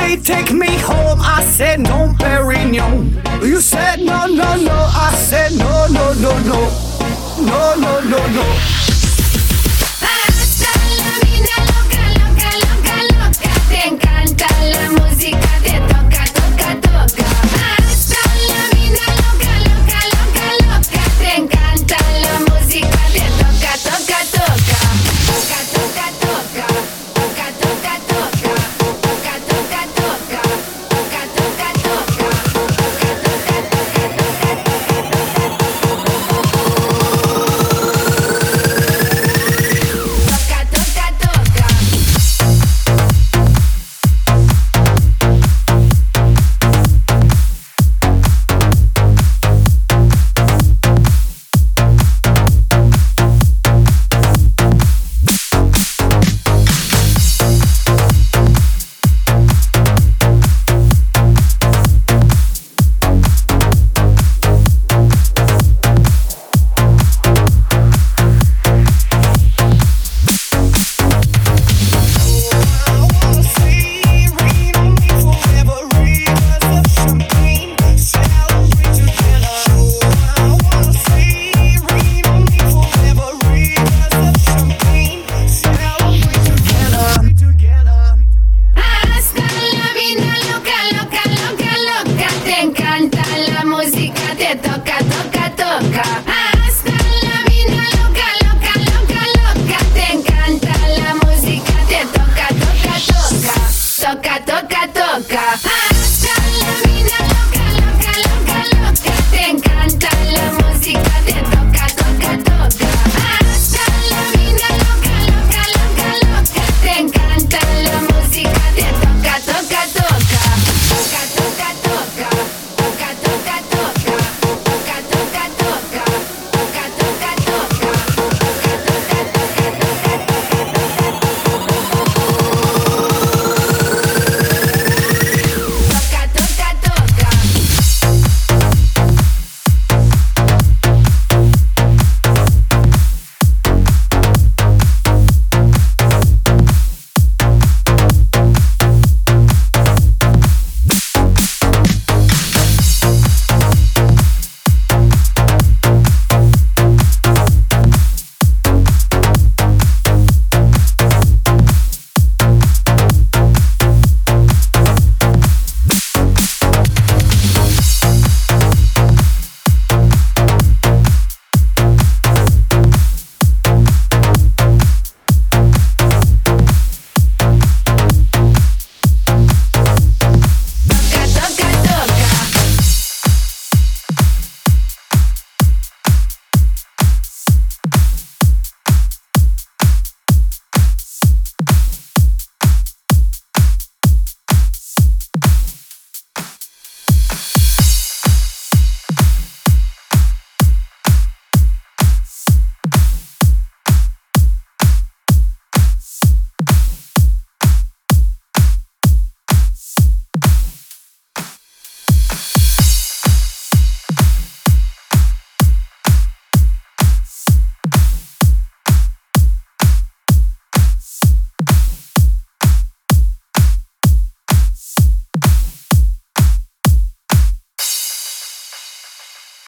Baby, take me home. I said no, Perignon. You said no, no, no. I said no, no, no, no. No, no, no, no. Hasta la vida loca, loca, loca, loca. Te encanta la música, te toca, toca, toca. Hasta la vida loca, loca, loca, loca. Te encanta la música, te toca, toca, toca. Toca, toca, toca. Toca, toca, toca. Toca, toca, toca. Toca, toca, toca. Toca, toca, Hasta la vida loca, loca, loca. Te encanta la música, te toca.